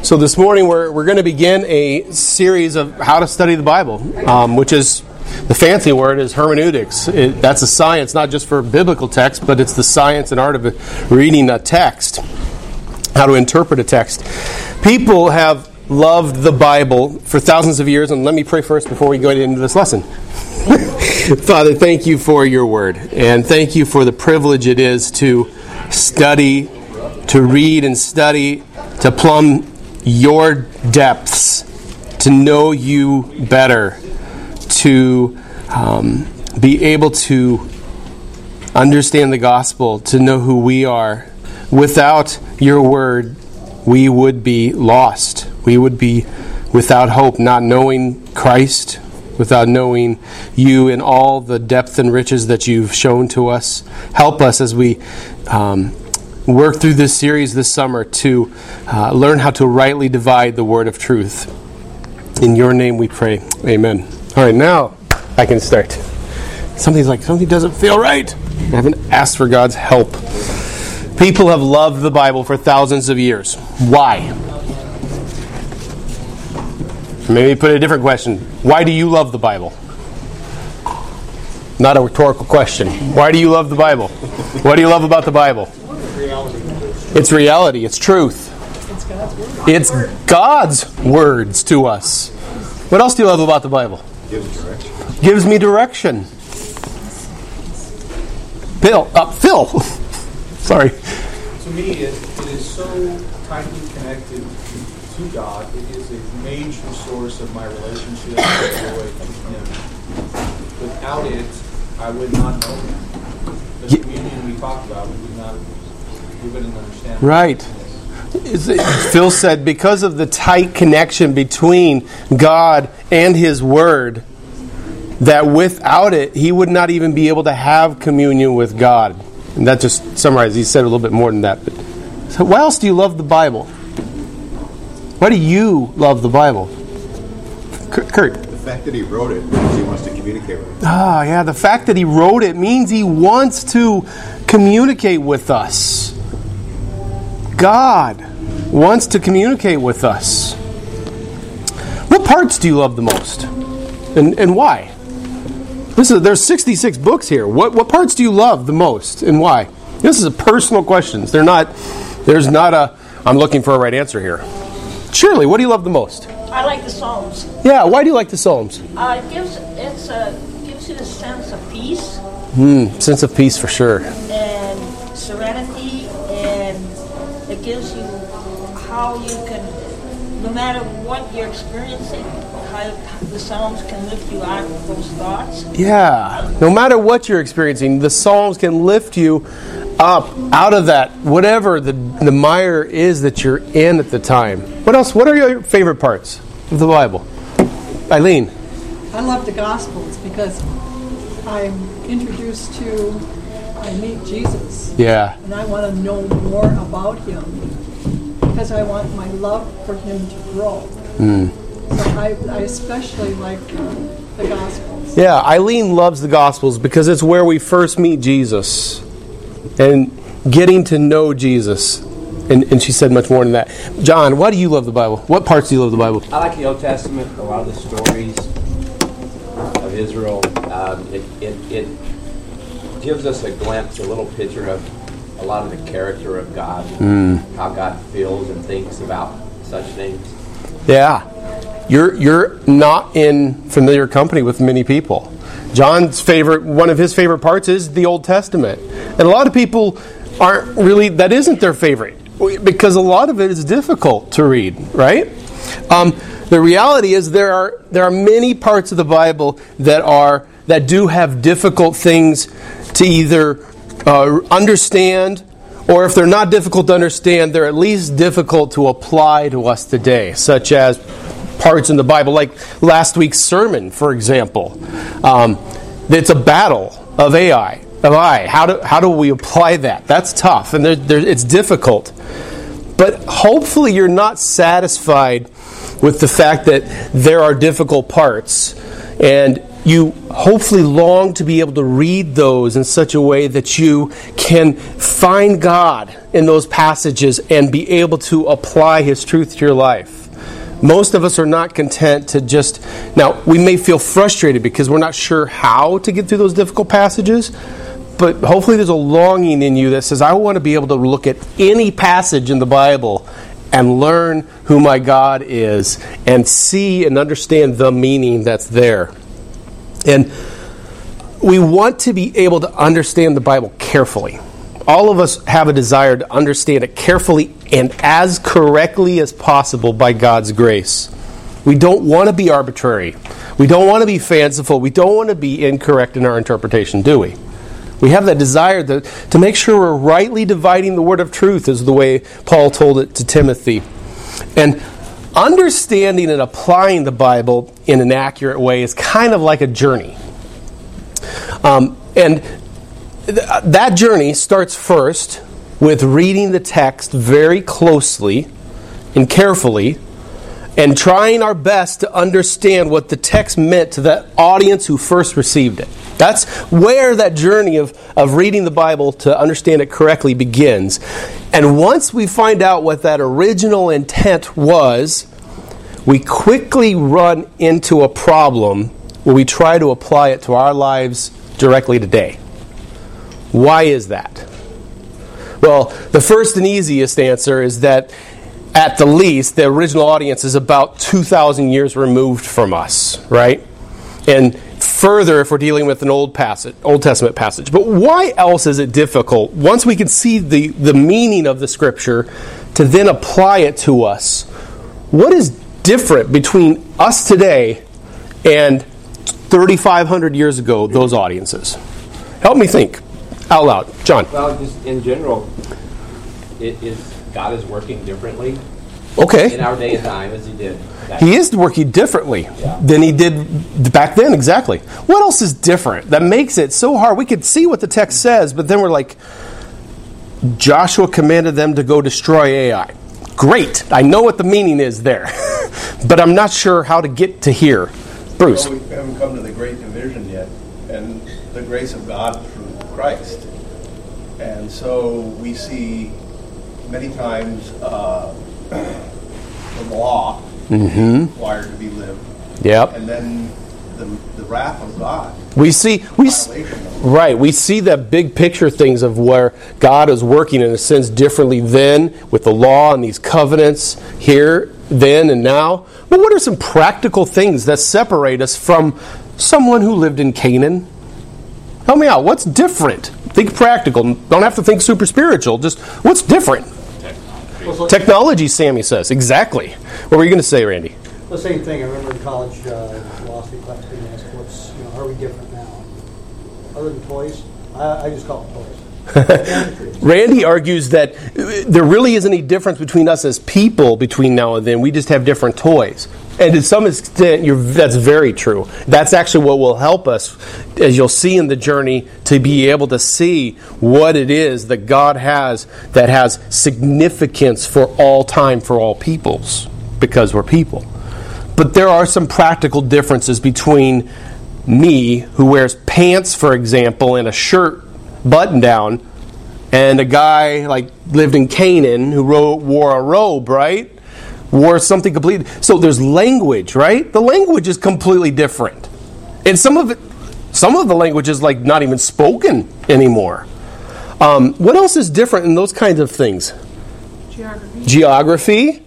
So this morning we're going to begin a series of how to study the Bible, which is, the fancy word is hermeneutics. That's a science not just for biblical text, but it's the science and art of reading a text, how to interpret a text. People have loved the Bible for thousands of years, and let me pray first before we go into this lesson. Father, thank you for your word, and thank you for the privilege it is to study, to read and study, to plumb your depths, to know you better, to be able to understand the gospel, to know who we are. Without your word, we would be lost. We would be without hope, not knowing Christ, without knowing you in all the depth and riches that you've shown to us. Help us as we work through this series this summer to learn how to rightly divide the word of truth. In your name we pray. Amen. All right, now I can start. Something's like, something doesn't feel right. I haven't asked for God's help. People have loved the Bible for thousands of years. Why? Maybe put a different question. Why do you love the Bible? Not a rhetorical question. Why do you love the Bible? What do you love about the Bible? It's reality. It's truth. It's God's words to us. What else do you love about the Bible? Gives me direction. Phil. Sorry. To me, it is so tightly connected to God. It is a major source of my relationship and joy with Him. Without it, I would not know Him. The communion we talked about, we wouldn't understand. Right. Phil said because of the tight connection between God and His Word, that without it, he would not even be able to have communion with God. And that just summarizes. He said a little bit more than that. But so why else do you love the Bible? Why do you love the Bible? Kurt. The fact that he wrote it means he wants to communicate with us. Ah, yeah. The fact that he wrote it means he wants to communicate with us. God wants to communicate with us. What parts do you love the most? And why? There's 66 books here. What parts do you love the most and why? This is a personal question. There's not a, I'm looking for a right answer here. Shirley, what do you love the most? I like the Psalms. Yeah, why do you like the Psalms? It gives you the sense of peace. Sense of peace for sure. And serenity, and it gives you how you can, no matter what you're experiencing, how the Psalms can lift you out of those thoughts. Yeah, no matter what you're experiencing, the Psalms can lift you up out of that, whatever the mire is that you're in at the time. What else? What are your favorite parts of the Bible? Eileen? I love the Gospels because I'm introduced to, I meet Jesus. Yeah. And I want to know more about Him because I want my love for Him to grow. So I especially like the Gospels. Yeah, Eileen loves the Gospels because it's where we first meet Jesus and getting to know Jesus. And she said much more than that. John, why do you love the Bible? What parts do you love the Bible? I like the Old Testament, a lot of the stories of Israel. It gives us a glimpse, a little picture of a lot of the character of God, how God feels and thinks about such things. Yeah. You're not in familiar company with many people. John's one of his favorite parts is the Old Testament. And a lot of people aren't really, that isn't their favorite. Because a lot of it is difficult to read, right? The reality is there are many parts of the Bible that do have difficult things to either understand, or if they're not difficult to understand, they're at least difficult to apply to us today, such as parts in the Bible, like last week's sermon, for example. It's a battle of Ai. How do we apply that? That's tough, and it's difficult. But hopefully you're not satisfied with the fact that there are difficult parts, and you hopefully long to be able to read those in such a way that you can find God in those passages and be able to apply His truth to your life. Most of us are not content to just... Now, we may feel frustrated because we're not sure how to get through those difficult passages, but hopefully there's a longing in you that says, I want to be able to look at any passage in the Bible and learn who my God is and see and understand the meaning that's there. And we want to be able to understand the Bible carefully. All of us have a desire to understand it carefully and as correctly as possible by God's grace. We don't want to be arbitrary. We don't want to be fanciful. We don't want to be incorrect in our interpretation, do we? We have that desire to make sure we're rightly dividing the word of truth, is the way Paul told it to Timothy. And understanding and applying the Bible in an accurate way is kind of like a journey. That journey starts first with reading the text very closely and carefully and trying our best to understand what the text meant to that audience who first received it. That's where that journey of reading the Bible to understand it correctly begins. And once we find out what that original intent was, we quickly run into a problem where we try to apply it to our lives directly today. Why is that? Well, the first and easiest answer is that at the least, the original audience is about 2,000 years removed from us, right? And further, if we're dealing with an Old Testament passage. But why else is it difficult, once we can see the meaning of the Scripture, to then apply it to us? What is different between us today and 3,500 years ago, those audiences? Help me think out loud. John. Well, just in general, God is working differently in our day and time as He did. He is working differently than He did back then, exactly. What else is different that makes it so hard? We could see what the text says, but then we're like, Joshua commanded them to go destroy Ai. Great, I know what the meaning is there, but I'm not sure how to get to here. Bruce. Well, we haven't come to the Great Division yet, and the grace of God through Christ. And so we see many times the law required to be lived. Yep. And then the wrath of God. We see that big picture things of where God is working in a sense differently then with the law and these covenants here, then, and now. But what are some practical things that separate us from someone who lived in Canaan? Help me out. What's different? Think practical. Don't have to think super spiritual. Just what's different? Technology, Sammy says. Exactly. What were you going to say, Randy? The same thing. I remember in college, philosophy class being asked, are we different now? Other than toys? I just call them toys. Randy argues that there really isn't any difference between us as people between now and then. We just have different toys. And to some extent, that's very true. That's actually what will help us, as you'll see in the journey, to be able to see what it is that God has that has significance for all time, for all peoples, because we're people. But there are some practical differences between me, who wears pants, for example, and a shirt button down, and a guy like lived in Canaan who wore a robe, right? Wore something completely. So there's language, right? The language is completely different. And some of the language is like not even spoken anymore. What else is different in those kinds of things? Geography.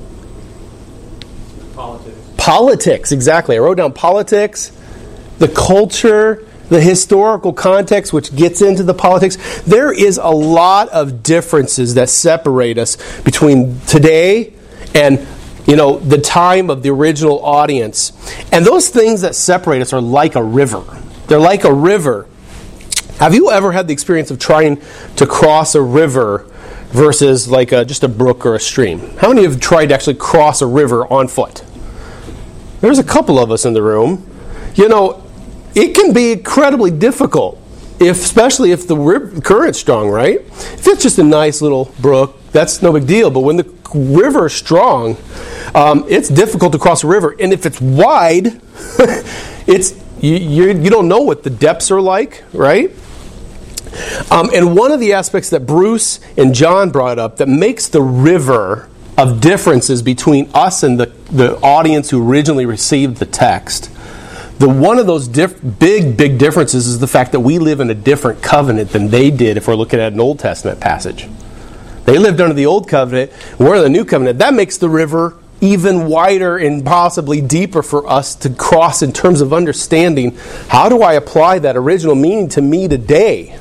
Politics, exactly. I wrote down politics, the culture, the historical context, which gets into the politics. There is a lot of differences that separate us between today and, the time of the original audience. And those things that separate us are like a river. They're like a river. Have you ever had the experience of trying to cross a river versus like just a brook or a stream? How many have tried to actually cross a river on foot? There's a couple of us in the room. It can be incredibly difficult, especially if the current's strong, right? If it's just a nice little brook, that's no big deal. But when the river is strong, it's difficult to cross a river. And if it's wide, it's You don't know what the depths are like, right? And one of the aspects that Bruce and John brought up that makes the river of differences between us and the audience who originally received the text, one of those big differences is the fact that we live in a different covenant than they did if we're looking at an Old Testament passage. They lived under the Old Covenant, we're in the New Covenant. That makes the river even wider and possibly deeper for us to cross in terms of understanding how do I apply that original meaning to me today.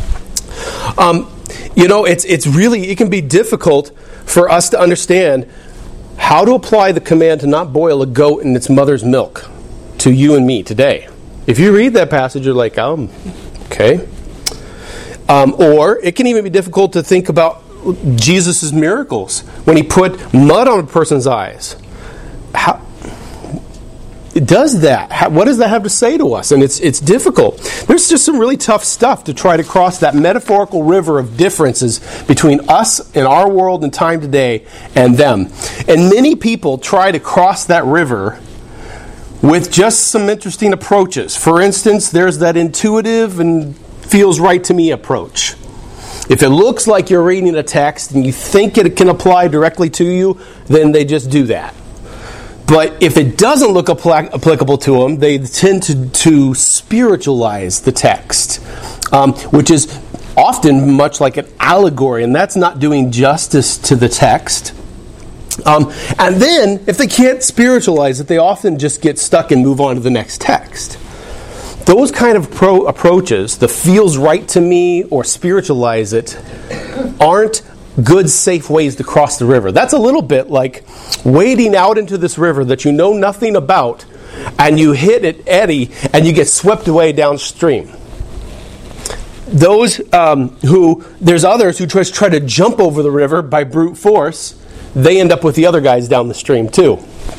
It can be difficult for us to understand how to apply the command to not boil a goat in its mother's milk to you and me today. If you read that passage, you're like, okay. Or it can even be difficult to think about Jesus' miracles when he put mud on a person's eyes. How it does that? What does that have to say to us? And it's difficult. There's just some really tough stuff to try to cross that metaphorical river of differences between us and our world and time today and them. And many people try to cross that river with just some interesting approaches. For instance, there's that intuitive and feels right to me approach. If it looks like you're reading a text and you think it can apply directly to you, then they just do that. But if it doesn't look applicable to them, they tend to spiritualize the text, which is often much like an allegory, and that's not doing justice to the text. And then, if they can't spiritualize it, they often just get stuck and move on to the next text. Those kind of approaches, the feels right to me or spiritualize it, aren't good, safe ways to cross the river. That's a little bit like wading out into this river that you know nothing about, and you hit an eddy and you get swept away downstream. There's others who just try to jump over the river by brute force. They end up with the other guys down the stream too.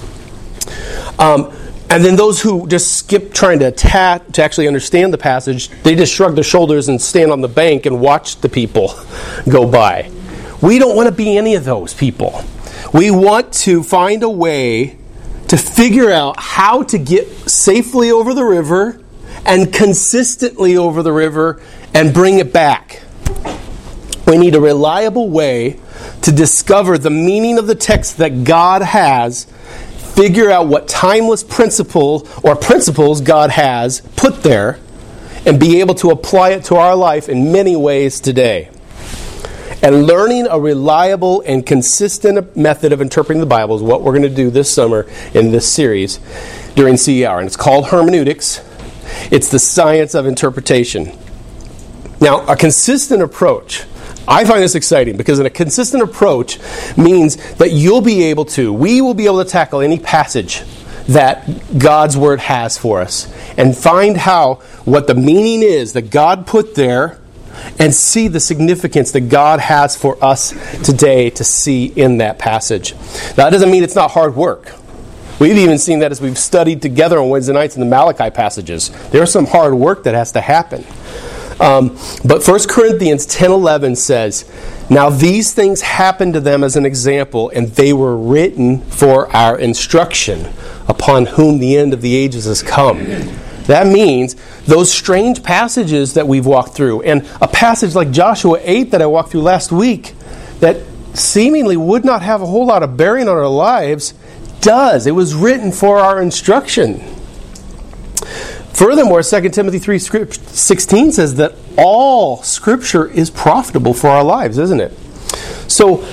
And then those who just skip trying to actually understand the passage, they just shrug their shoulders and stand on the bank and watch the people go by. We don't want to be any of those people. We want to find a way to figure out how to get safely over the river and consistently over the river and bring it back. We need a reliable way to discover the meaning of the text that God has, figure out what timeless principle or principles God has put there, and be able to apply it to our life in many ways today. And learning a reliable and consistent method of interpreting the Bible is what we're going to do this summer in this series during CE Hour. And it's called hermeneutics. It's the science of interpretation. Now, a consistent approach, I find this exciting because a consistent approach means that we will be able to tackle any passage that God's Word has for us and find what the meaning is that God put there and see the significance that God has for us today to see in that passage. Now, that doesn't mean it's not hard work. We've even seen that as we've studied together on Wednesday nights in the Malachi passages. There's some hard work that has to happen. But 1 Corinthians 10:11 says, "Now these things happened to them as an example, and they were written for our instruction, upon whom the end of the ages has come." That means those strange passages that we've walked through, and a passage like Joshua 8 that I walked through last week, that seemingly would not have a whole lot of bearing on our lives, does. It was written for our instruction. Furthermore, 2 Timothy 3:16 says that all Scripture is profitable for our lives, isn't it? So,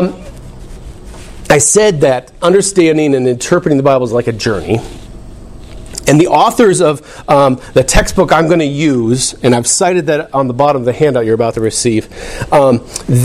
I said that understanding and interpreting the Bible is like a journey. And the authors of the textbook I'm going to use, and I've cited that on the bottom of the handout you're about to receive, I'm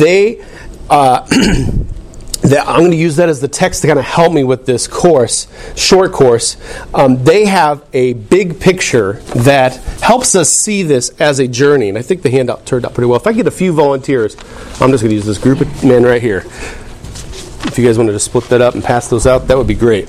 going to use that as the text to kind of help me with this short course. They have a big picture that helps us see this as a journey. And I think the handout turned out pretty well. If I get a few volunteers, I'm just going to use this group of men right here. If you guys wanted to split that up and pass those out, that would be great.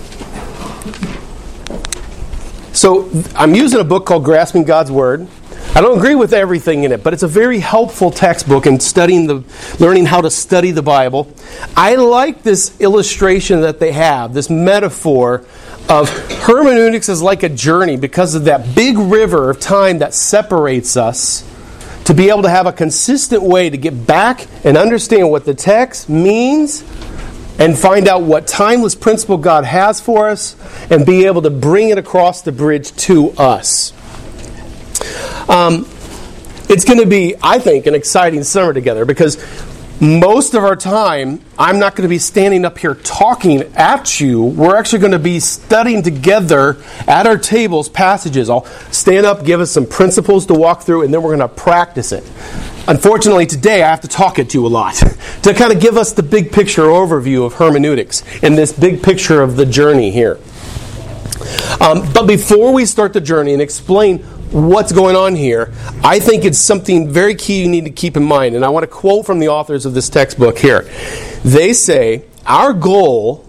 So I'm using a book called Grasping God's Word. I don't agree with everything in it, but it's a very helpful textbook in learning how to study the Bible. I like this illustration that they have, this metaphor of hermeneutics is like a journey because of that big river of time that separates us, to be able to have a consistent way to get back and understand what the text means and find out what timeless principle God has for us and be able to bring it across the bridge to us. It's going to be, I think, an exciting summer together because most of our time, I'm not going to be standing up here talking at you. We're actually going to be studying together at our tables passages. I'll stand up, give us some principles to walk through, and then we're going to practice it. Unfortunately, today I have to talk at you a lot to kind of give us the big picture overview of hermeneutics and this big picture of the journey here. But before we start the journey and explain what's going on here, I think it's something very key you need to keep in mind. And I want to quote from the authors of this textbook here. They say, our goal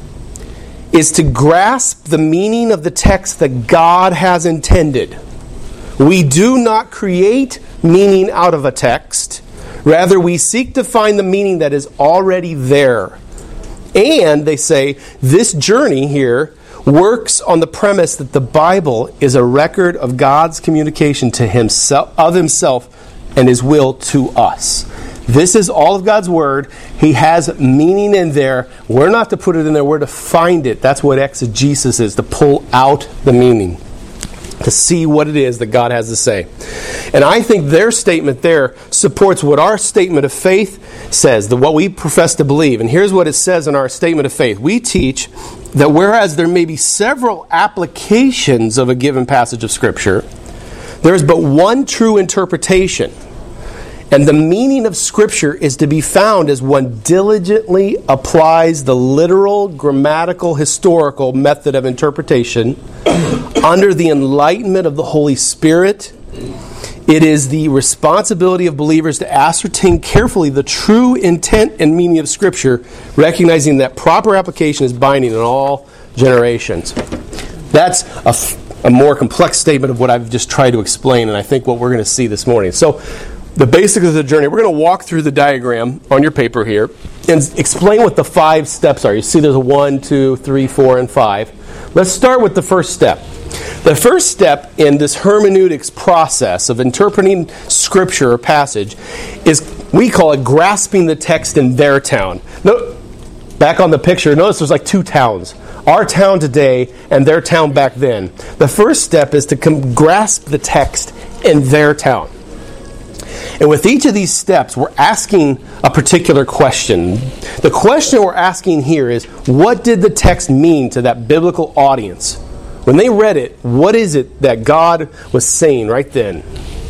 is to grasp the meaning of the text that God has intended. We do not create meaning out of a text. Rather, we seek to find the meaning that is already there. And they say, this journey here works on the premise that the Bible is a record of God's communication to himself, of himself and his will to us. This is all of God's Word. He has meaning in there. We're not to put it in there. We're to find it. That's what exegesis is, to pull out the meaning, to see what it is that God has to say. And I think their statement there supports what our statement of faith says, what we profess to believe. And here's what it says in our statement of faith. We teach that whereas there may be several applications of a given passage of Scripture, there is but one true interpretation. And the meaning of Scripture is to be found as one diligently applies the literal, grammatical, historical method of interpretation under the enlightenment of the Holy Spirit. It is the responsibility of believers to ascertain carefully the true intent and meaning of Scripture, recognizing that proper application is binding in all generations. That's a more complex statement of what I've just tried to explain, and I think what we're going to see this morning. So, the basics of the journey, we're going to walk through the diagram on your paper here and explain what the 5 steps are. You see there's a 1, 2, 3, 4, and 5. Let's start with the first step. The first step in this hermeneutics process of interpreting Scripture or passage is, we call it grasping the text in their town. No, back on the picture, notice there's like 2 towns. Our town today and their town back then. The first step is to grasp the text in their town. And with each of these steps, we're asking a particular question. The question we're asking here is, what did the text mean to that biblical audience? When they read it, what is it that God was saying right then?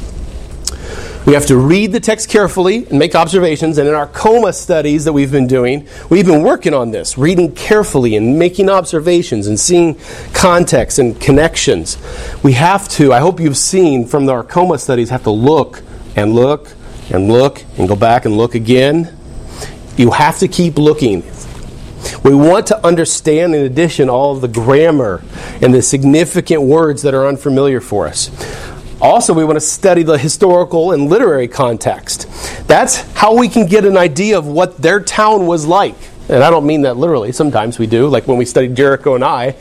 We have to read the text carefully and make observations. And in our coma studies that we've been doing, we've been working on this, reading carefully and making observations and seeing context and connections. We have to, I hope you've seen from our coma studies, have to look and look and look and go back and look again. You have to keep looking. We want to understand, in addition, all of the grammar and the significant words that are unfamiliar for us. Also, we want to study the historical and literary context. That's how we can get an idea of what their town was like. And I don't mean that literally. Sometimes we do, like when we studied Jericho and Ai.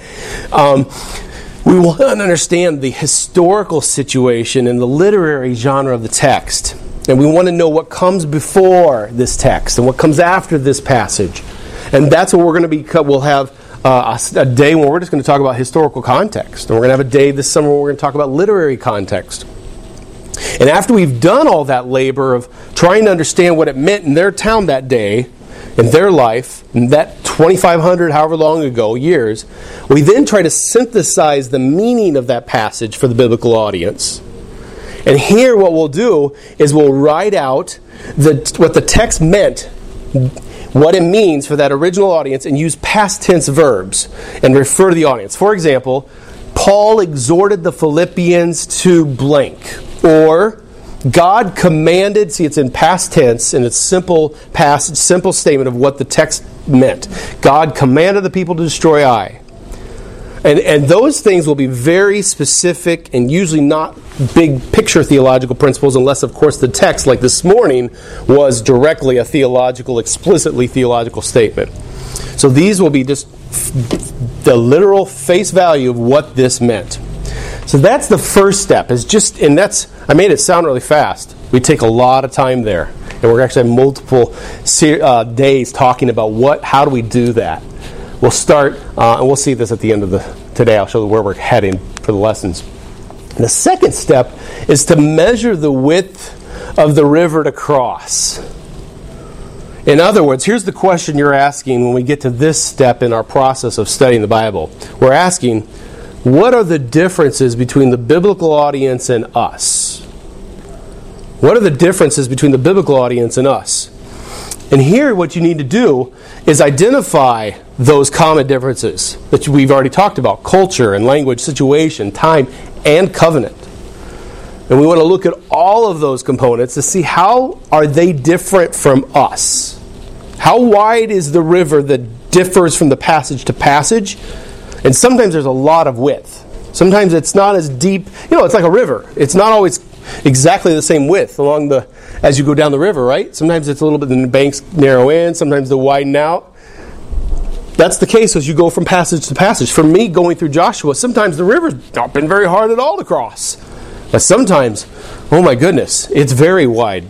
We want to understand the historical situation and the literary genre of the text. And we want to know what comes before this text and what comes after this passage. And that's what we're going to be. We'll have a day when we're just going to talk about historical context. And we're going to have a day this summer where we're going to talk about literary context. And after we've done all that labor of trying to understand what it meant in their town that day, in their life, in that 2,500, however long ago, years, we then try to synthesize the meaning of that passage for the biblical audience. And here what we'll do is we'll write out what the text meant, what it means for that original audience, and use past tense verbs and refer to the audience. For example, Paul exhorted the Philippians to blank, or God commanded, see it's in past tense, and it's simple statement of what the text meant. God commanded the people to destroy Ai. And those things will be very specific and usually not big picture theological principles, unless, of course, the text, like this morning, was directly a explicitly theological statement. So these will be just the literal face value of what this meant. So that's the first step. I made it sound really fast. We take a lot of time there. And we're actually have multiple days talking about how do we do that. We'll start, and we'll see this at the end of today. I'll show you where we're heading for the lessons. And the second step is to measure the width of the river to cross. In other words, here's the question you're asking when we get to this step in our process of studying the Bible. We're asking, what are the differences between the biblical audience and us? What are the differences between the biblical audience and us? And here what you need to do is identify those common differences that we've already talked about: culture and language, situation, time, and covenant. And we want to look at all of those components to see how are they different from us. How wide is the river that differs from the passage to passage? And sometimes there's a lot of width. Sometimes it's not as deep. It's like a river. It's not always exactly the same width as you go down the river, right? Sometimes it's a little bit, the banks narrow in, sometimes they widen out. That's the case as you go from passage to passage. For me, going through Joshua, sometimes the river's not been very hard at all to cross. But sometimes, oh my goodness, it's very wide.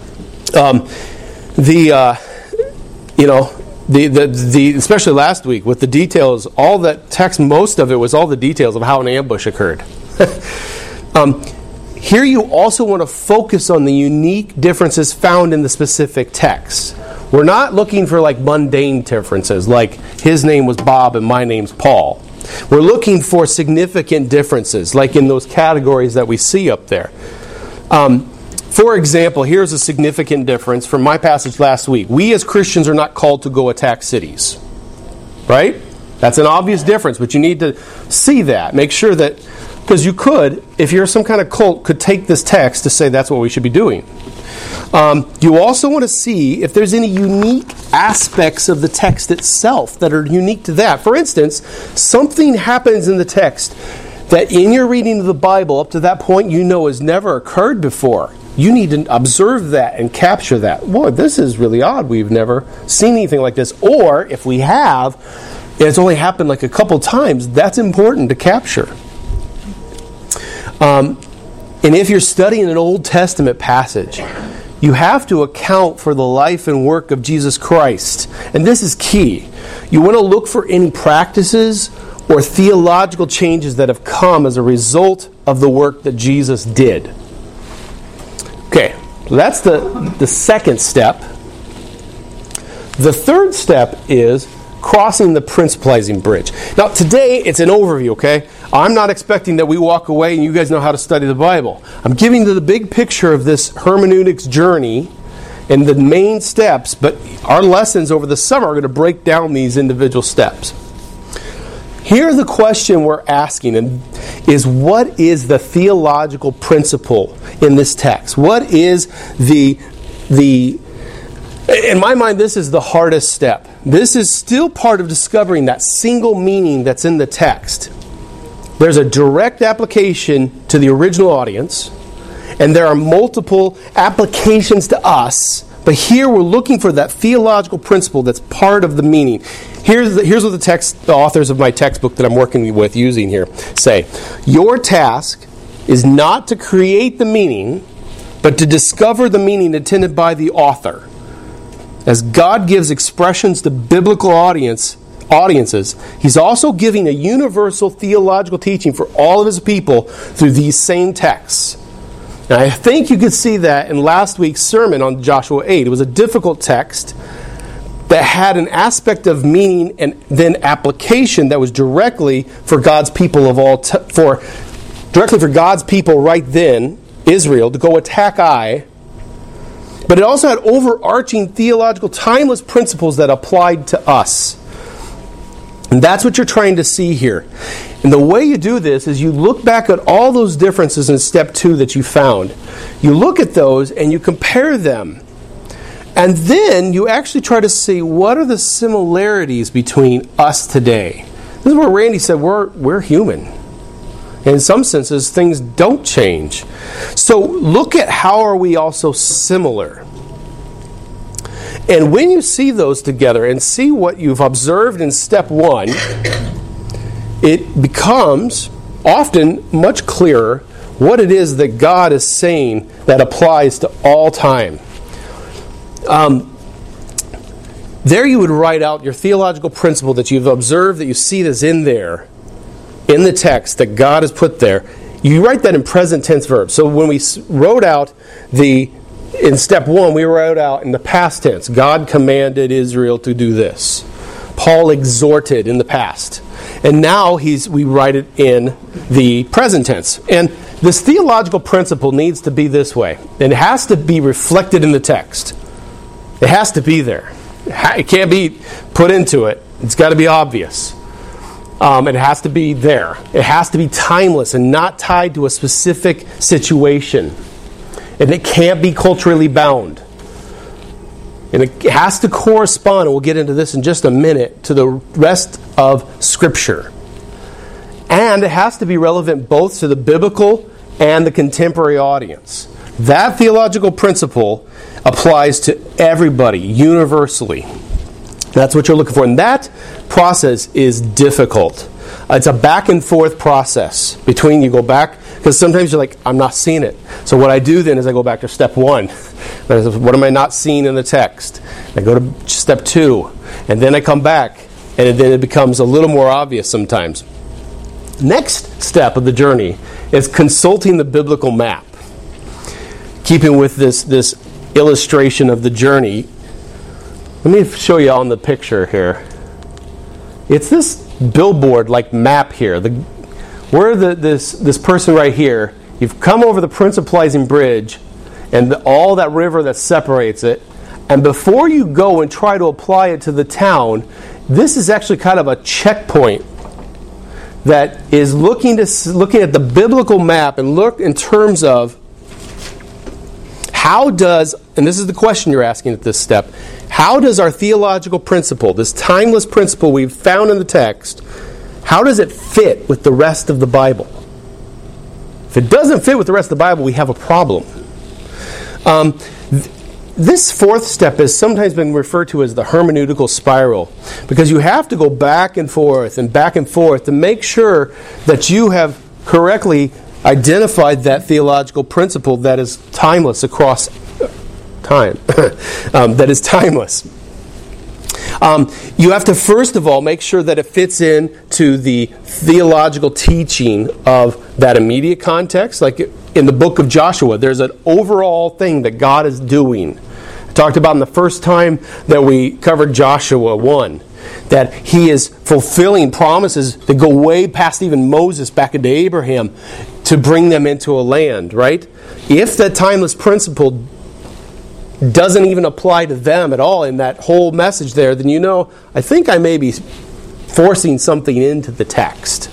Especially last week with the details, all that text, most of it was all the details of how an ambush occurred. Here you also want to focus on the unique differences found in the specific text. We're not looking for mundane differences, like his name was Bob and my name's Paul. We're looking for significant differences, like in those categories that we see up there. For example, here's a significant difference from my passage last week. We as Christians are not called to go attack cities. Right? That's an obvious difference, but you need to see that. Make sure that, because you could, if you're some kind of cult, could take this text to say that's what we should be doing. You also want to see if there's any unique aspects of the text itself that are unique to that. For instance, something happens in the text that in your reading of the Bible up to that point has never occurred before. You need to observe that and capture that. Boy, this is really odd. We've never seen anything like this. Or if we have, it's only happened a couple times. That's important to capture. And if you're studying an Old Testament passage, you have to account for the life and work of Jesus Christ. And this is key. You want to look for any practices or theological changes that have come as a result of the work that Jesus did. Okay, so that's the second step. The third step is crossing the principalizing bridge. Now, today, it's an overview, okay? I'm not expecting that we walk away and you guys know how to study the Bible. I'm giving you the big picture of this hermeneutics journey and the main steps, but our lessons over the summer are going to break down these individual steps. Here the question we're asking is, what is the theological principle in this text? What is in my mind, this is the hardest step. This is still part of discovering that single meaning that's in the text. There's a direct application to the original audience, and there are multiple applications to us, but here we're looking for that theological principle that's part of the meaning. Here's what the authors of my textbook that I'm working with using here say. Your task is not to create the meaning, but to discover the meaning intended by the author. As God gives expressions to biblical audiences, He's also giving a universal theological teaching for all of His people through these same texts. And I think you could see that in last week's sermon on Joshua 8. It was a difficult text that had an aspect of meaning and then application that was directly for God's people directly for God's people right then, Israel, to go attack Ai. But it also had overarching theological, timeless principles that applied to us. And that's what you're trying to see here. And the way you do this is you look back at all those differences in step 2 that you found. You look at those and you compare them. And then you actually try to see what are the similarities between us today This is where Randy said we're human. In some senses, things don't change. So look at how are we also similar. And when you see those together and see what you've observed in step 1, it becomes often much clearer what it is that God is saying that applies to all time. There you would write out your theological principle that you've observed, that you see that's in there, in the text that God has put there. You write that in present tense verbs. So when we wrote out in step 1, we wrote out in the past tense, God commanded Israel to do this. Paul exhorted in the past. And now we write it in the present tense. And this theological principle needs to be this way. And it has to be reflected in the text. It has to be there. It can't be put into it. It's got to be obvious. It has to be there. It has to be timeless and not tied to a specific situation. And it can't be culturally bound. And it has to correspond, and we'll get into this in just a minute, to the rest of Scripture. And it has to be relevant both to the biblical and the contemporary audience. That theological principle applies to everybody, universally. That's what you're looking for. And that process is difficult. It's a back and forth process between you go back, because sometimes you're like, I'm not seeing it. So what I do then is I go back to step 1. What am I not seeing in the text? I go to step 2, and then I come back, and then it becomes a little more obvious sometimes. Next step of the journey is consulting the biblical map. Keeping with this illustration of the journey, let me show you on the picture here. It's this billboard-like map here. This person right here, you've come over the Prince of Pleasant Bridge and all that river that separates it, and before you go and try to apply it to the town, this is actually kind of a checkpoint that is looking at the biblical map and look in terms of how does, and this is the question you're asking at this step, how does our theological principle, this timeless principle we've found in the text, how does it fit with the rest of the Bible? If it doesn't fit with the rest of the Bible, we have a problem. This fourth step has sometimes been referred to as the hermeneutical spiral, because you have to go back and forth to make sure that you have correctly identified that theological principle that is timeless across time. That is timeless. You have to first of all make sure that it fits in to the theological teaching of that immediate context. Like in the book of Joshua, there's an overall thing that God is doing. I talked about in the first time that we covered Joshua 1, that he is fulfilling promises that go way past even Moses back into Abraham to bring them into a land, right? If that timeless principle doesn't even apply to them at all in that whole message there, then I think I may be forcing something into the text.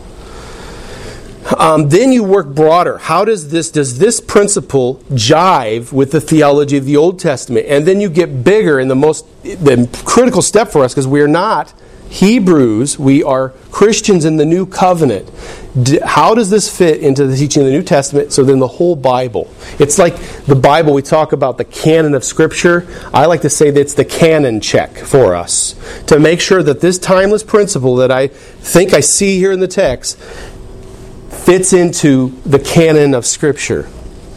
Then you work broader. How does this principle jive with the theology of the Old Testament? And then you get bigger in the critical step for us, because we are not Hebrews, we are Christians in the New Covenant. How does this fit into the teaching of the New Testament? So then the whole Bible. It's like the Bible, we talk about the canon of Scripture. I like to say that it's the canon check for us, to make sure that this timeless principle that I think I see here in the text fits into the canon of Scripture.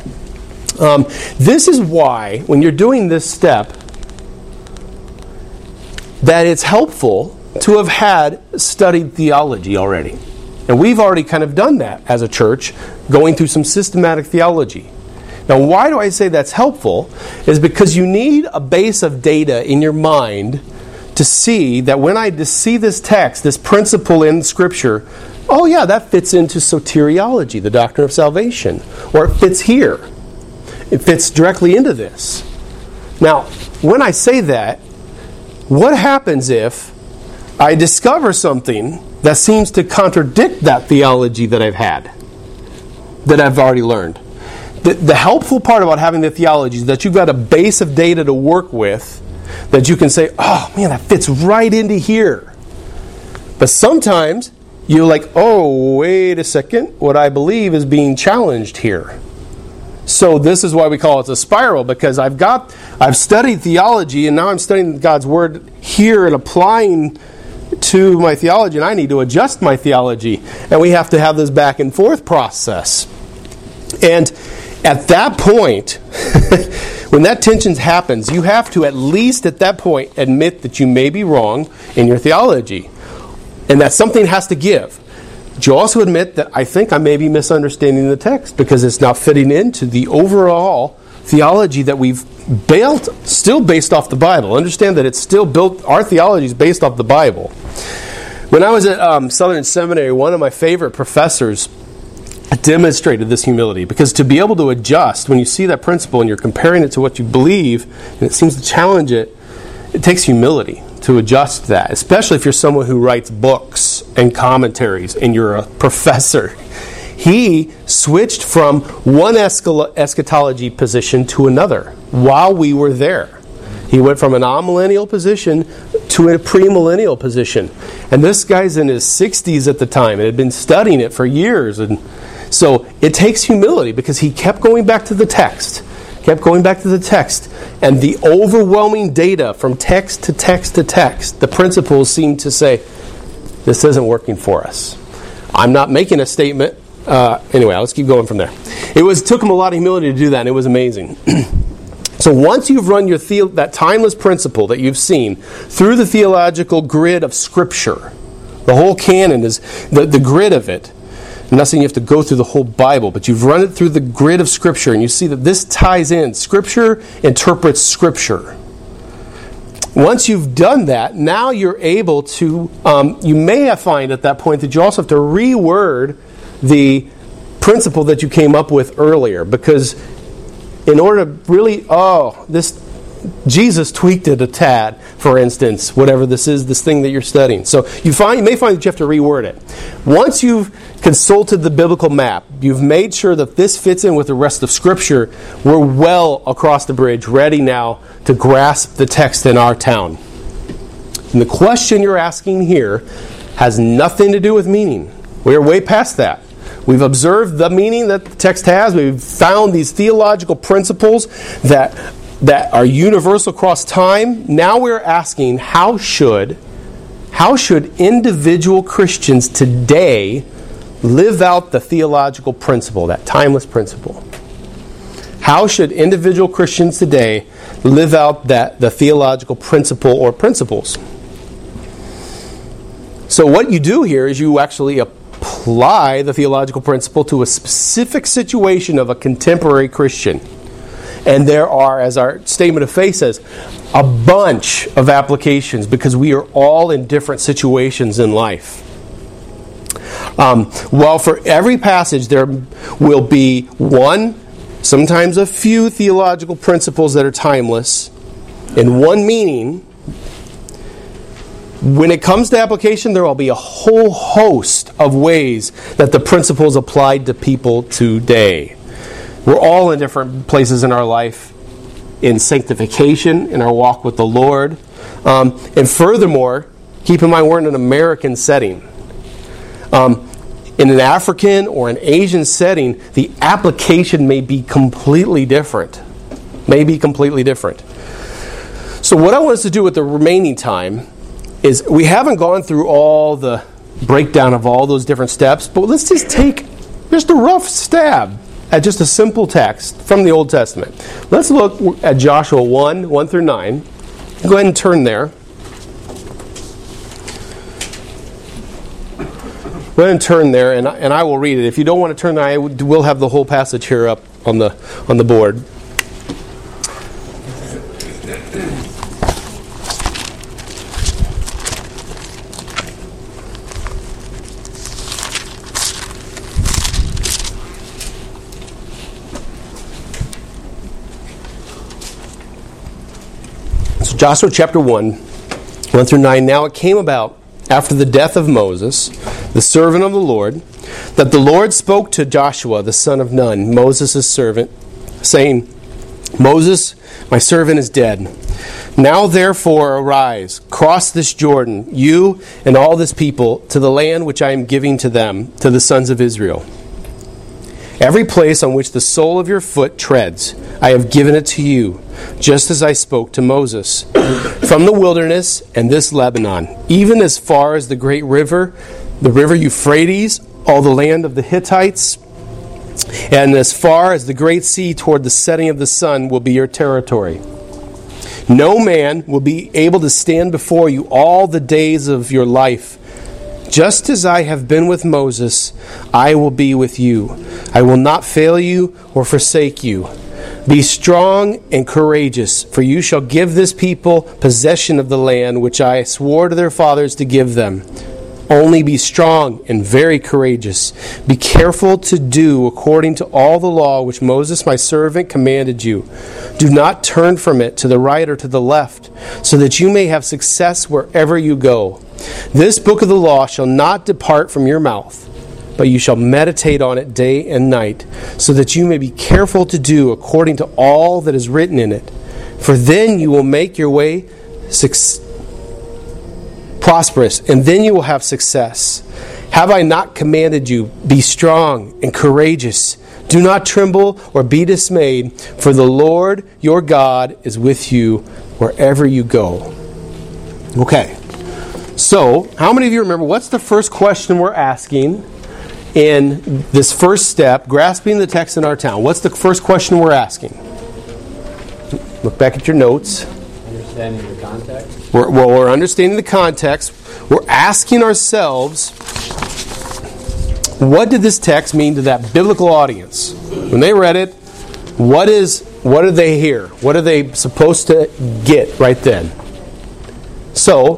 This is why, when you're doing this step, that it's helpful to have had studied theology already. And we've already kind of done that as a church, going through some systematic theology. Now, why do I say that's helpful? Is because you need a base of data in your mind to see that when I see this text, this principle in Scripture, oh yeah, that fits into soteriology, the doctrine of salvation. Or it fits here. It fits directly into this. Now, when I say that, what happens if I discover something that seems to contradict that theology that I've had, that I've already learned? The helpful part about having the theology is that you've got a base of data to work with, that you can say, oh man, that fits right into here. But sometimes you're like, oh, wait a second, what I believe is being challenged here. So this is why we call it a spiral, because I've studied theology, and now I'm studying God's Word here and applying to my theology, and I need to adjust my theology. And we have to have this back and forth process. And at that point, when that tension happens, you have to at least at that point admit that you may be wrong in your theology, and that something has to give. But you also admit that I think I may be misunderstanding the text because it's not fitting into the overall theology that we've built, still based off the Bible. Understand that it's still built, our theology is based off the Bible. When I was at Southern Seminary, one of my favorite professors demonstrated this humility, because to be able to adjust when you see that principle and you're comparing it to what you believe and it seems to challenge it, it takes humility to adjust that, especially if you're someone who writes books and commentaries and you're a professor. He switched from one eschatology position to another while we were there. He went from an amillennial position to a premillennial position. And this guy's in his 60s at the time and had been studying it for years. And so it takes humility, because he kept going back to the text. And the overwhelming data from text to text to text, the principles seem to say, this isn't working for us. I'm not making a statement. Anyway, let's keep going from there. It took him a lot of humility to do that, and it was amazing. So once you've run that timeless principle that you've seen through the theological grid of Scripture, the whole canon is the grid of it. I'm not saying you have to go through the whole Bible, but you've run it through the grid of Scripture, and you see that this ties in. Scripture interprets Scripture. Once you've done that, now you're able to, you may find at that point that you also have to reword the principle that you came up with earlier, because in order to really, Jesus tweaked it a tad, for instance, whatever this thing that you're studying. So you may find that you have to reword it. Once you've consulted the biblical map, you've made sure that this fits in with the rest of Scripture, we're well across the bridge, ready now to grasp the text in our town. And the question you're asking here has nothing to do with meaning. We're way past that. We've observed the meaning that the text has. We've found these theological principles that are universal across time. Now we're asking, how should individual Christians today live out the theological principle, that timeless principle? How should individual Christians today live out the theological principle or principles? So what you do here is you actually apply the theological principle to a specific situation of a contemporary Christian. And there are, as our statement of faith says, a bunch of applications, because we are all in different situations in life. While for every passage there will be one, sometimes a few theological principles that are timeless, and one meaning, when it comes to application, there will be a whole host of ways that the principles applied to people today. We're all in different places in our life, in sanctification, in our walk with the Lord. And furthermore, keep in mind we're in an American setting. In an African or an Asian setting, the application may be completely different. So what I want us to do with the remaining time is, we haven't gone through all the breakdown of all those different steps, but let's just take just a rough stab at just a simple text from the Old Testament. Let's look at Joshua 1 through 9. Go ahead and turn there. Go ahead and turn there, and I will read it. If you don't want to turn there, I will have the whole passage here up on the board. Joshua chapter 1 through 9. Now it came about, after the death of Moses, the servant of the Lord, that the Lord spoke to Joshua, the son of Nun, Moses' servant, saying, Moses, my servant, is dead. Now therefore arise, cross this Jordan, you and all this people, to the land which I am giving to them, to the sons of Israel. Every place on which the sole of your foot treads, I have given it to you, just as I spoke to Moses. From the wilderness and this Lebanon, even as far as the great river, the river Euphrates, all the land of the Hittites, and as far as the great sea toward the setting of the sun will be your territory. No man will be able to stand before you all the days of your life. Just as I have been with Moses, I will be with you. I will not fail you or forsake you. Be strong and courageous, for you shall give this people possession of the land which I swore to their fathers to give them. Only be strong and very courageous. Be careful to do according to all the law which Moses my servant commanded you. Do not turn from it to the right or to the left, so that you may have success wherever you go. This book of the law shall not depart from your mouth, but you shall meditate on it day and night, so that you may be careful to do according to all that is written in it. For then you will make your way prosperous, and then you will have success. Have I not commanded you? Be strong and courageous. Do not tremble or be dismayed, for the Lord your God is with you wherever you go. Okay, so how many of you remember what's the first question we're asking in this first step, grasping the text in our town? What's the first question we're asking? Look back at your notes. Understanding the context. We're understanding the context. We're asking ourselves, what did this text mean to that biblical audience? When they read it, what did they hear? What are they supposed to get right then? So,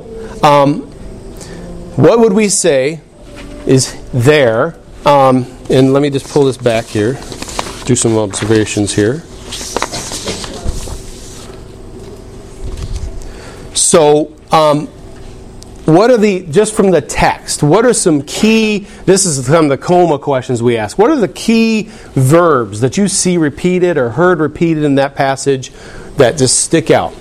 what would we say is there? And let me just pull this back here, do some observations here. So, what are just from the text, what are some key, this is some of the coma questions we ask. What are the key verbs that you see repeated or heard repeated in that passage that just stick out?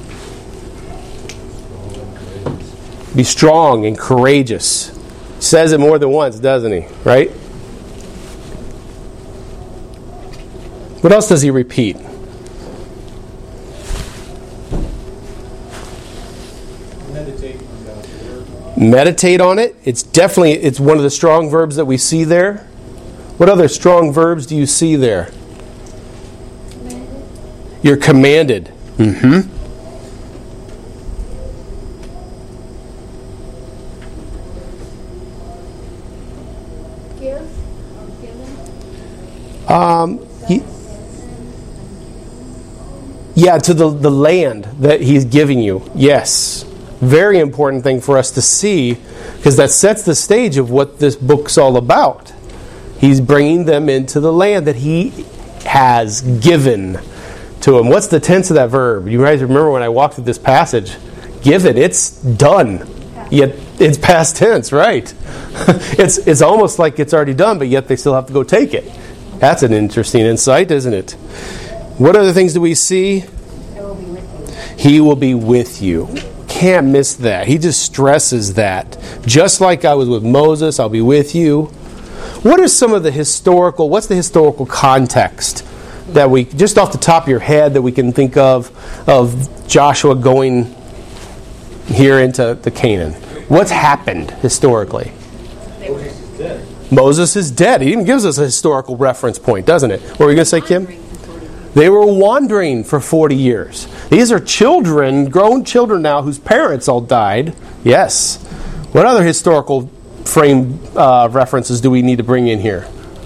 Be strong and courageous. He says it more than once, doesn't he? Right? What else does he repeat? Meditate on it. It's one of the strong verbs that we see there. What other strong verbs do you see there? You're commanded. Mm-hmm. Yeah, to the land that he's giving you. Yes. Very important thing for us to see, because that sets the stage of what this book's all about. He's bringing them into the land that he has given to them. What's the tense of that verb? You guys remember when I walked through this passage? Given, it's done. Yet it's past tense, right? It's almost like it's already done, but yet they still have to go take it. That's an interesting insight, isn't it? What other things do we see? He will be with you. Can't miss that. He just stresses that. Just like I was with Moses, I'll be with you. What are some of the what's the historical context that we, just off the top of your head, that we can think of Joshua going here into the Canaan? What's happened historically? Moses is dead. Moses is dead. He even gives us a historical reference point, doesn't it? What were you going to say, Kim? They were wandering for 40 years. These are children, grown children now, whose parents all died. Yes. What other historical frame references do we need to bring in here?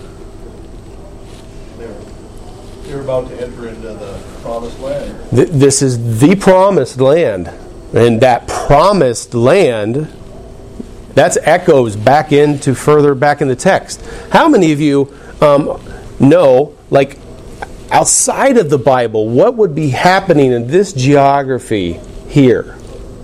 They're about to enter into the promised land. This is the promised land. And that promised land, that's echoes further back in the text. How many of you know, like, outside of the Bible, what would be happening in this geography here?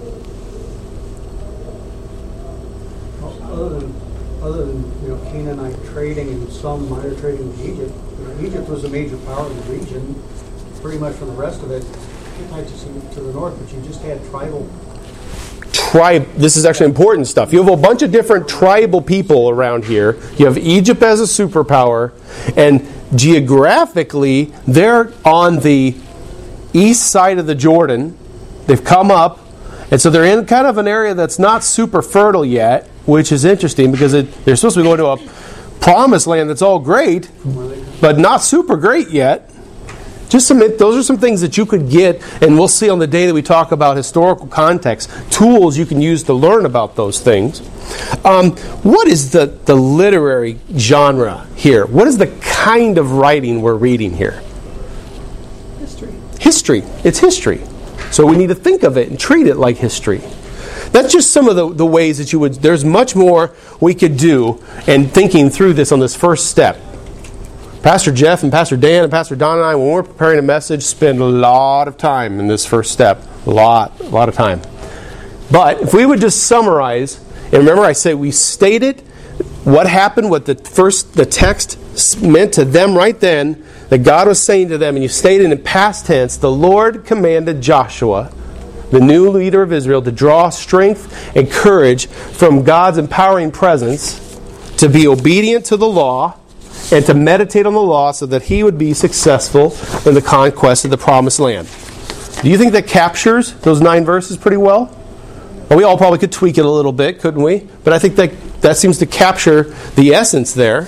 Other than Canaanite trading and some minor trading with Egypt, Egypt was a major power in the region. pretty much for the rest of it, Hittites to the north, but you just had tribal. This is actually important stuff. You have a bunch of different tribal people around here. You have Egypt as a superpower, and geographically, they're on the east side of the Jordan. They've come up, and so they're in kind of an area that's not super fertile yet, which is interesting because they're supposed to be going to a promised land that's all great, but not super great yet. Those are some things that you could get, and we'll see on the day that we talk about historical context, tools you can use to learn about those things. What is the literary genre here? What is the kind of writing we're reading here? History. It's history. So we need to think of it and treat it like history. That's just some of the ways that you would... There's much more we could do in thinking through this on this first step. Pastor Jeff and Pastor Dan and Pastor Don and I, when we're preparing a message, spend a lot of time in this first step. A lot of time. But if we would just summarize, and remember I said we stated what happened, what the text meant to them right then, that God was saying to them, and you stated in past tense, the Lord commanded Joshua, the new leader of Israel, to draw strength and courage from God's empowering presence, to be obedient to the law, and to meditate on the law so that he would be successful in the conquest of the promised land. Do you think that captures those 9 verses pretty well? Well, we all probably could tweak it a little bit, couldn't we? But I think that seems to capture the essence there.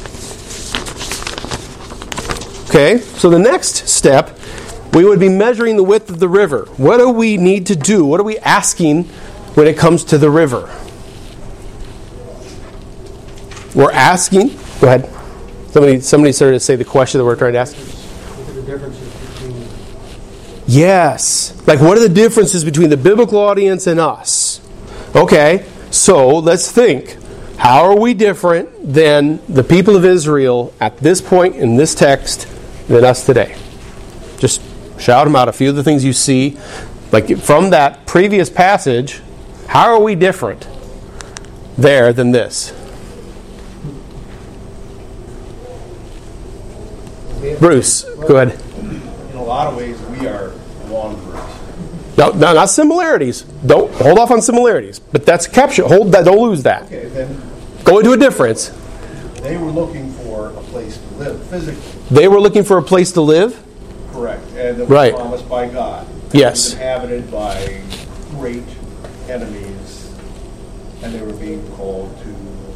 Okay, so the next step, we would be measuring the width of the river. What do we need to do? What are we asking when it comes to the river? We're asking... Go ahead. Somebody started to say the question that we're trying to ask. What are the differences between... Yes. Like, what are the differences between the biblical audience and us? Okay, so let's think. How are we different than the people of Israel at this point in this text than us today? Just shout them out. A few of the things you see, like from that previous passage, how are we different there than this? Bruce, go ahead. In a lot of ways, we are wanderers. No, not similarities. Don't hold off on similarities. But that's capture. Hold that. Don't lose that. Okay, then Go into a difference. they were looking for a place to live physically. They were looking for a place to live. Correct. And it was Right. promised by God. Yes. It was inhabited by great enemies, and they were being called to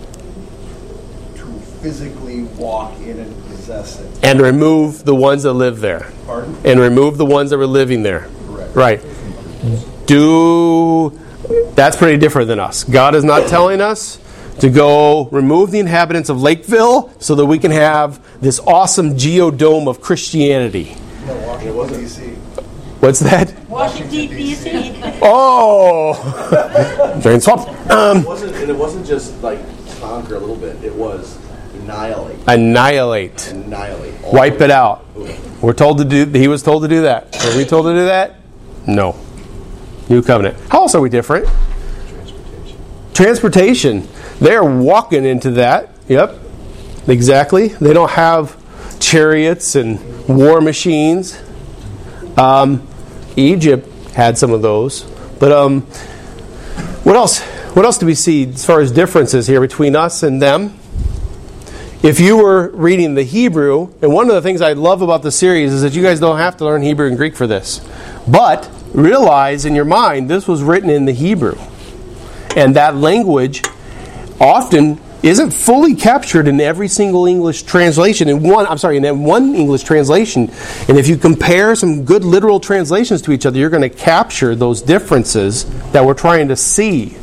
physically walk in and possess it. And remove the ones that live there. Pardon? And remove the ones that were living there. Correct. Right. That's pretty different than us. God is not telling us to go remove the inhabitants of Lakeville so that we can have this awesome geodome of Christianity. No, Washington, D.C. What's that? Washington, D.C. Oh! Drain swamp. It wasn't just like conquer a little bit. It was annihilate. Annihilate. All Wipe it out. We're told to do. He was told to do that. Were we told to do that? No. New covenant. How else are we different? Transportation. They're walking into that. Yep. Exactly. They don't have chariots and war machines. Egypt had some of those. But what else? What else do we see as far as differences here between us and them? If you were reading the Hebrew, and one of the things I love about the series is that you guys don't have to learn Hebrew and Greek for this. But realize in your mind this was written in the Hebrew. And that language often isn't fully captured in every single English translation. In one English translation. And if you compare some good literal translations to each other, you're going to capture those differences that we're trying to see.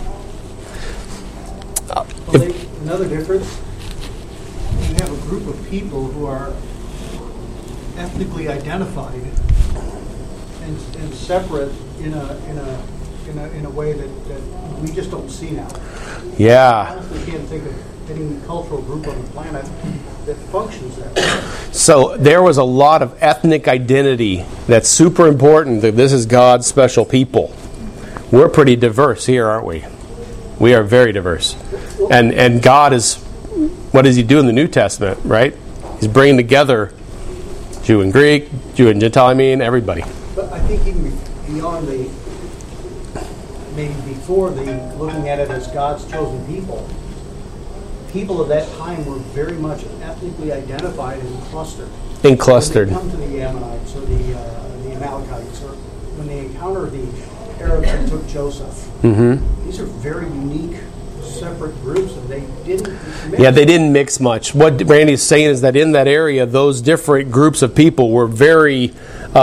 Another difference, you have a group of people who are ethnically identified and separate in a way that we just don't see now. I Yeah. honestly can't think of any cultural group on the planet that functions that way. So there was a lot of ethnic identity that's super important, that this is God's special people. We're pretty diverse here, aren't we? We are very diverse. And God is, what does He do in the New Testament, right? He's bringing together Jew and Greek, Jew and Gentile, everybody. But I think even beyond maybe before looking at it as God's chosen people of that time were very much ethnically identified and clustered. And clustered. When they come to the Ammonites or the Amalekites, or when they encounter the Arabs that took Joseph, these are very unique, separate groups, and they didn't mix. Yeah, they didn't mix much. What Randy's saying is that in that area, those different groups of people were very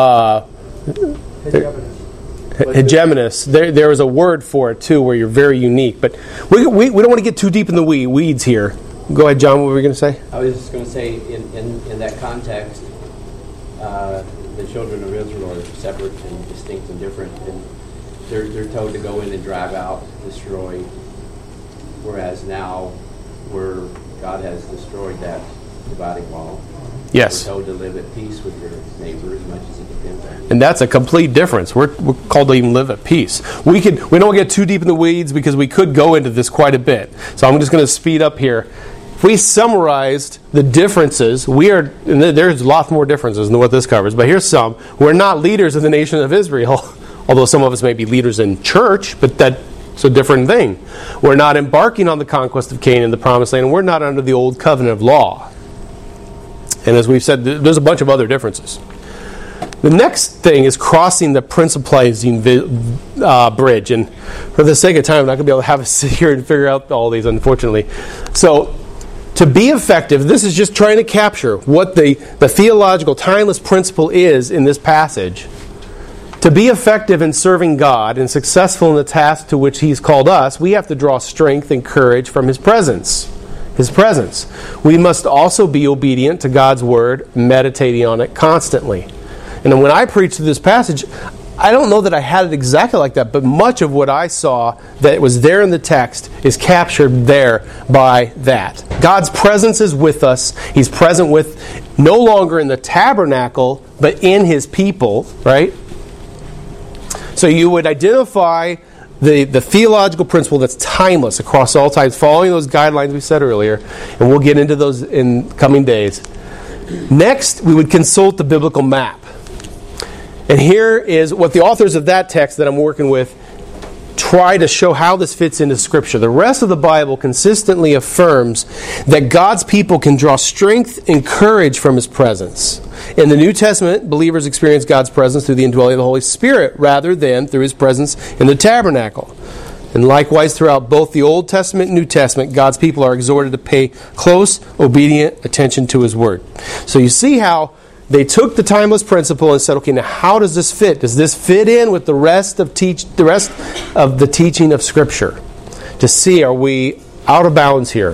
hegemonous. There was a word for it too, where you're very unique. But we don't want to get too deep in the weeds here. Go ahead, John. What were you going to say? I was just going to say, in that context, the children of Israel are separate and distinct and different, and they're told to go in and drive out, destroy. Whereas now, where God has destroyed that dividing wall, yes, we're told to live at peace with your neighbor as much as it depends on you. And that's a complete difference. We're called to even live at peace. We don't get too deep in the weeds because we could go into this quite a bit. So I'm just going to speed up here. If we summarized the differences, and there's lots more differences than what this covers, but here's some. We're not leaders of the nation of Israel, although some of us may be leaders in church, but that's a different thing. We're not embarking on the conquest of Canaan, the promised land, and we're not under the old covenant of law. And as we've said, there's a bunch of other differences. The next thing is crossing the principalizing bridge. And for the sake of time, I'm not going to be able to have us sit here and figure out all these, unfortunately. So, to be effective, this is just trying to capture what the theological, timeless principle is in this passage. To be effective in serving God and successful in the task to which He's called us, we have to draw strength and courage from His presence. His presence. We must also be obedient to God's Word, meditating on it constantly. And when I preached this passage, I don't know that I had it exactly like that, but much of what I saw that was there in the text is captured there by that. God's presence is with us. He's present with, no longer in the tabernacle, but in His people, right? So you would identify the theological principle that's timeless across all times, following those guidelines we said earlier, and we'll get into those in coming days. Next, we would consult the biblical map. And here is what the authors of that text that I'm working with try to show how this fits into Scripture. The rest of the Bible consistently affirms that God's people can draw strength and courage from His presence. In the New Testament, believers experience God's presence through the indwelling of the Holy Spirit rather than through His presence in the tabernacle. And likewise, throughout both the Old Testament and New Testament, God's people are exhorted to pay close, obedient attention to His Word. So you see how they took the timeless principle and said, okay, now how does this fit? Does this fit in with the rest of the teaching of Scripture? To see, are we out of bounds here?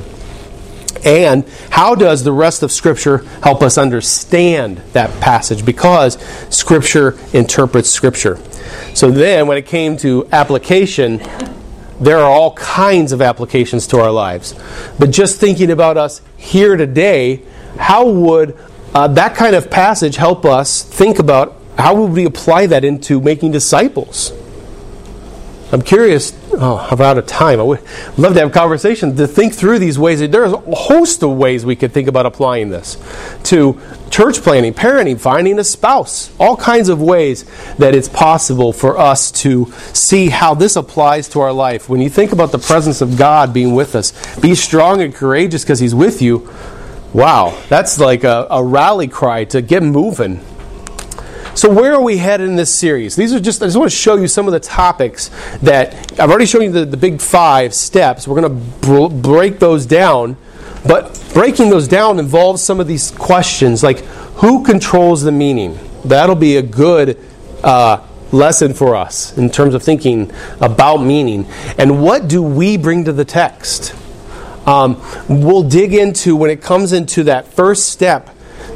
And how does the rest of Scripture help us understand that passage? Because Scripture interprets Scripture. So then, when it came to application, there are all kinds of applications to our lives. But just thinking about us here today, how would that kind of passage help us think about how would we apply that into making disciples? I'm curious. I'm out of time. I would love to have a conversation to think through these ways. There's a host of ways we could think about applying this to church planning, parenting, finding a spouse, all kinds of ways that it's possible for us to see how this applies to our life. When you think about the presence of God being with us, be strong and courageous because He's with you. Wow, that's like a rally cry to get moving. So where are we headed in this series? I just want to show you some of the topics that I've already shown you the big 5 steps. We're going to break those down, but breaking those down involves some of these questions like who controls the meaning? That'll be a good lesson for us in terms of thinking about meaning. And what do we bring to the text? We'll dig into, when it comes into that first step,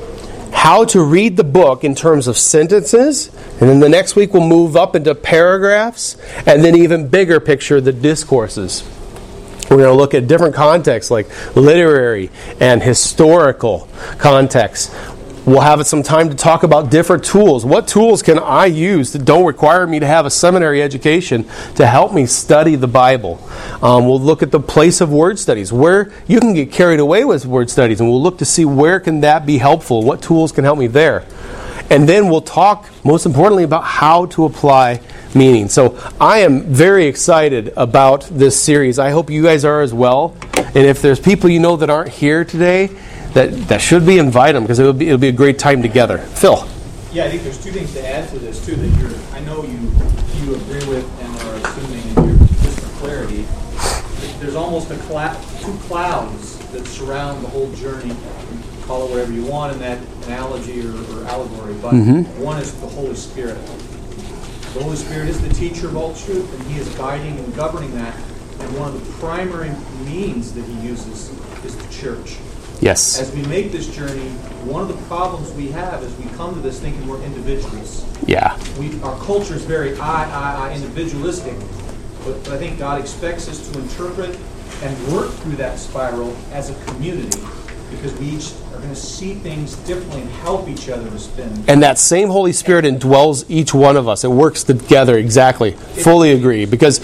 how to read the book in terms of sentences, and then the next week we'll move up into paragraphs, and then even bigger picture, the discourses. We're going to look at different contexts like literary and historical contexts. We'll have some time to talk about different tools. What tools can I use that don't require me to have a seminary education to help me study the Bible? We'll look at the place of word studies, where you can get carried away with word studies, and we'll look to see where can that be helpful, what tools can help me there. And then we'll talk, most importantly, about how to apply meaning. So I am very excited about this series. I hope you guys are as well. And if there's people you know that aren't here today, that should be, invite them, because it'll be a great time together. Phil. Yeah, I think there's two things to add to this too that I know you agree with and are assuming, and just for clarity, there's almost two clouds that surround the whole journey. Call it whatever you want in that analogy or allegory, but one is the Holy Spirit. The Holy Spirit is the teacher of all truth, and He is guiding and governing that. And one of the primary means that He uses is the church. Yes. As we make this journey, one of the problems we have is we come to this thinking we're individuals. Yeah. Our culture is very I, individualistic. But I think God expects us to interpret and work through that spiral as a community, because we each are going to see things differently and help each other to spin. And that same Holy Spirit indwells each one of us. It works together, exactly. Fully agree. Because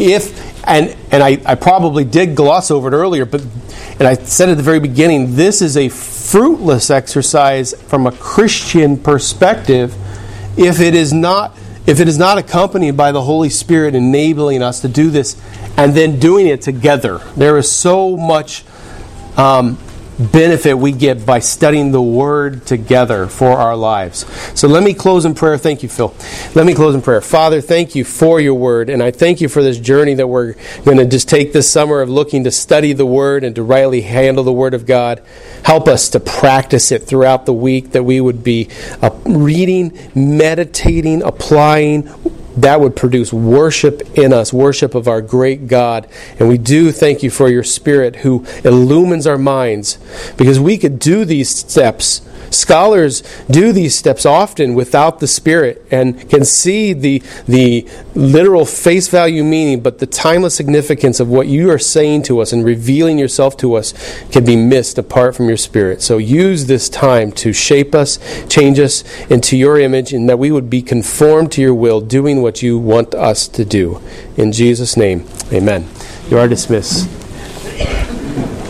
I probably did gloss over it earlier, and I said at the very beginning, this is a fruitless exercise from a Christian perspective if it is not accompanied by the Holy Spirit enabling us to do this and then doing it together. There is so much benefit we get by studying the Word together for our lives. So let me close in prayer. Thank you, Phil. Let me close in prayer. Father, thank you for your Word, and I thank you for this journey that we're going to just take this summer of looking to study the Word and to rightly handle the Word of God. Help us to practice it throughout the week, that we would be reading, meditating, applying. That would produce worship in us, worship of our great God. And we do thank you for your Spirit who illumines our minds, because we could do these steps. Scholars do these steps often without the Spirit and can see the literal face value meaning, but the timeless significance of what you are saying to us and revealing yourself to us can be missed apart from your Spirit. So use this time to shape us, change us into your image, and that we would be conformed to your will, doing what you want us to do. In Jesus' name, amen. You are dismissed.